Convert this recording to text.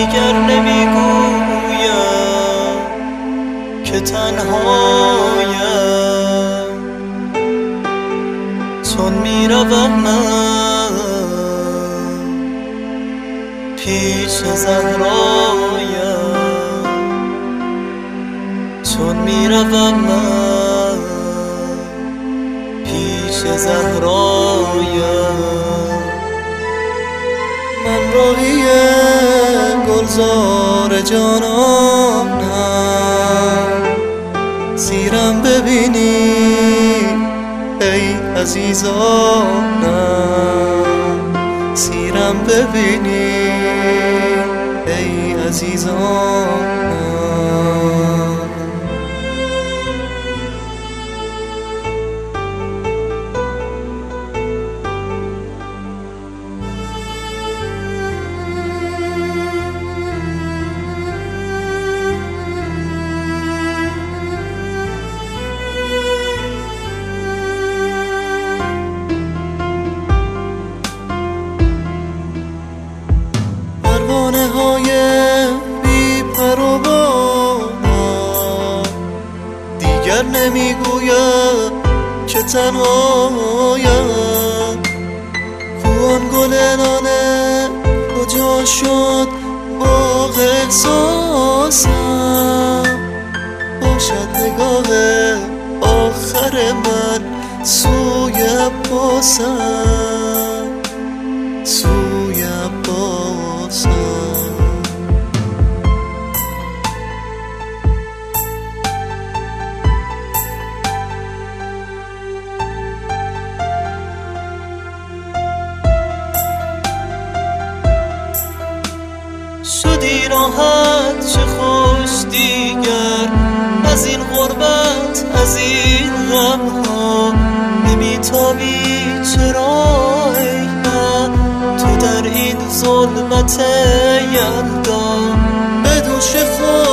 دیگر نمیگویم که تنهایم، چون میروم من پیش زهرایم، چون میروم من پیش زهرایم. من راهی گلزار جانانم، زیرم ببینی ای عزیزانم، زیرم ببینی ای عزیزانم. پروانه های بی پر و بال دیگر نمیگویم که تنهایم. کوان گل نانه کجا شد باغ احساسم، باشد نگاه آخر من سوی عباسم، سوی عباسم. شدی راحت چه خوش دیگر از این غربت، از این غمها نمیتابی چرا ای من تو در این ظلمت یلدا؟ به دوش خود